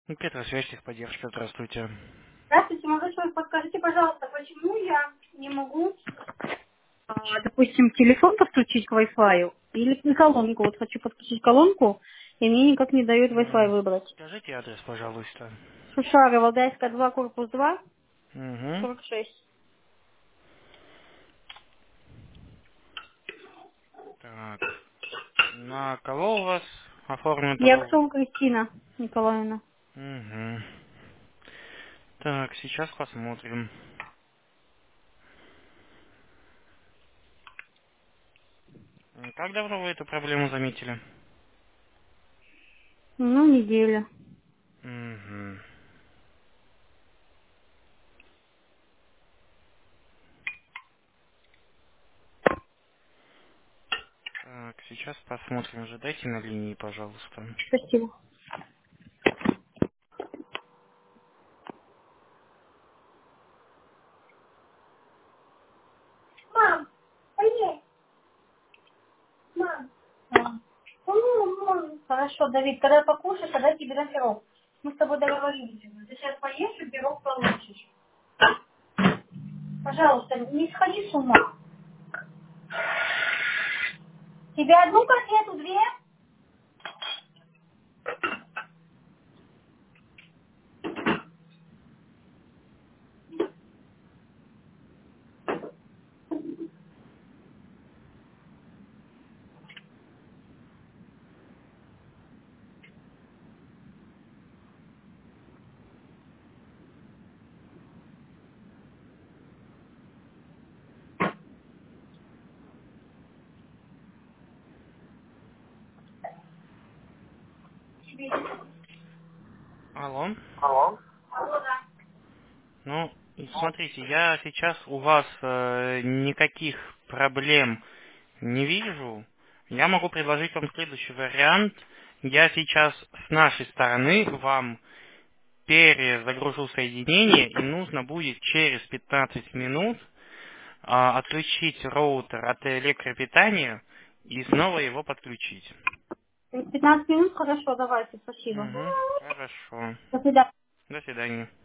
Петра, связь, техподдержка, здравствуйте. Здравствуйте, молодой человек, подскажите, пожалуйста, почему я не могу, допустим, телефон подключить к Wi-Fi или колонку? Вот хочу подключить колонку, и мне никак не дает Wi-Fi выбрать. Скажите адрес, пожалуйста. Шушара, Валдайская, 2, корпус 2, Угу. 46. Так, на кого у вас оформлен договор? Якшова Кристина Николаевна. Угу. Так, сейчас посмотрим. Как давно вы эту проблему заметили? Ну, неделя. Угу. Так, сейчас посмотрим. Ожидайте на линии, пожалуйста. Спасибо. Мам, поешь, мам. Мам. Хорошо, Давид, когда покушаешь, тогда тебе на пирог. Мы с тобой договорились. Ты сейчас поешь и пирог получишь. Пожалуйста, не сходи с ума. Тебе одну конфету, две? Тебе. Алло. Алло. Алло, да. Ну, смотрите, я сейчас у вас никаких проблем не вижу. Я могу предложить вам следующий вариант. Я сейчас с нашей стороны вам перезагружу соединение, и нужно будет через 15 минут отключить роутер от электропитания и снова его подключить. 15 минут, хорошо, давайте, спасибо. Угу, хорошо. До свидания. До свидания.